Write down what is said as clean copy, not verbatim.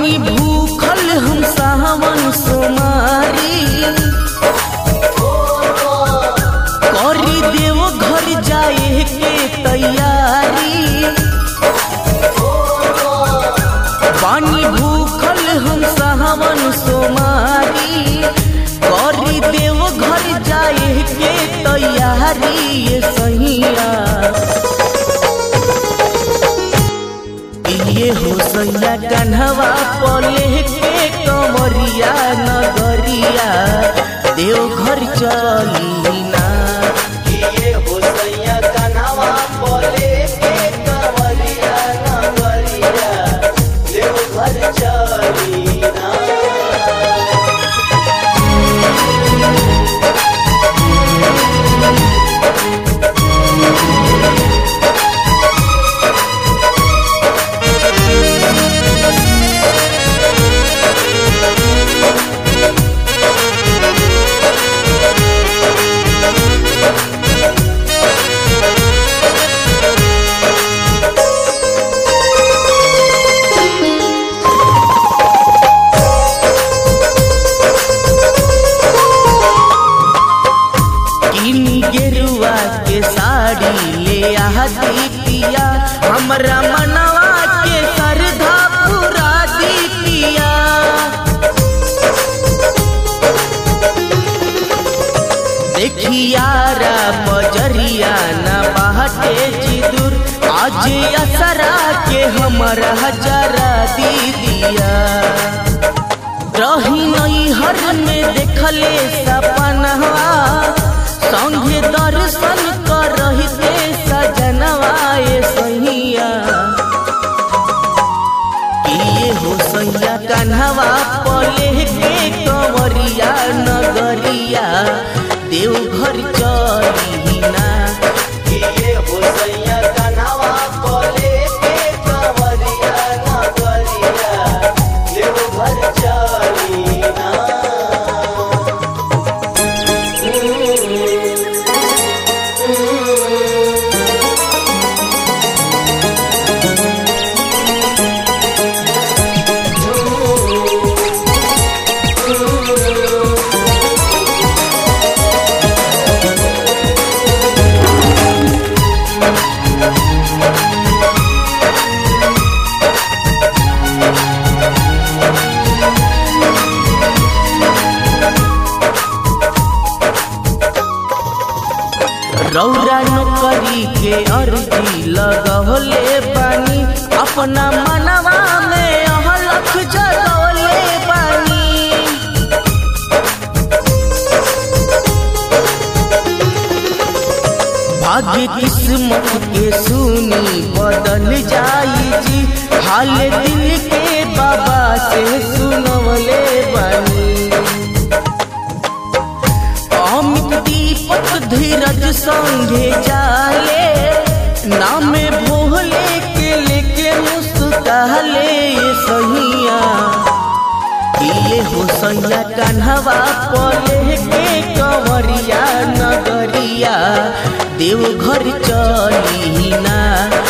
बानी भूखल हम सावन सोमारी, करी देव घर जाए के तैयारी। बानी भूखल हम सावन सोमारी, करी देव घर जाए के तैयारी। ये सैया ये हो सैया कन्हवा पले के कमरिया नगरिया देवघर चली ना। ये हो सैया कन्हवा पले के कमरिया नगरिया देवघर चली ना। गेरुआ के साड़ी ले आती पिया, हमरा मनवा के श्रद्धा पूरा दी पिया। देखियारा बजरिया न बाटे जिदुर, आज असरा के हमरा जरा दी दिया। रही नई हर में देखले सपनवा, संगे दर्शन कर रहते सजनवा। ये सैया ये हो सैया कन्हवा पले के कमरिया नगरिया देवघर चली ना। ये हो सैया कन्हवा पले के कमरिया नगरिया देवघर चली ना। रौरा नौकरी के अर्जी लगौले बानी, अपना मनवा में अलख जगौले बानी। भाग्य किस्मत के सुनी बदल जाई जी, हाल दिल के बाबा से सुनवले बानी। अमित दीपक धीरज संगे जाले, नाम भोले के लेके मुस्काले। ये सैया ये हो सैया कन्हवा पले के कमरिया नगरिया देवघर चली ना।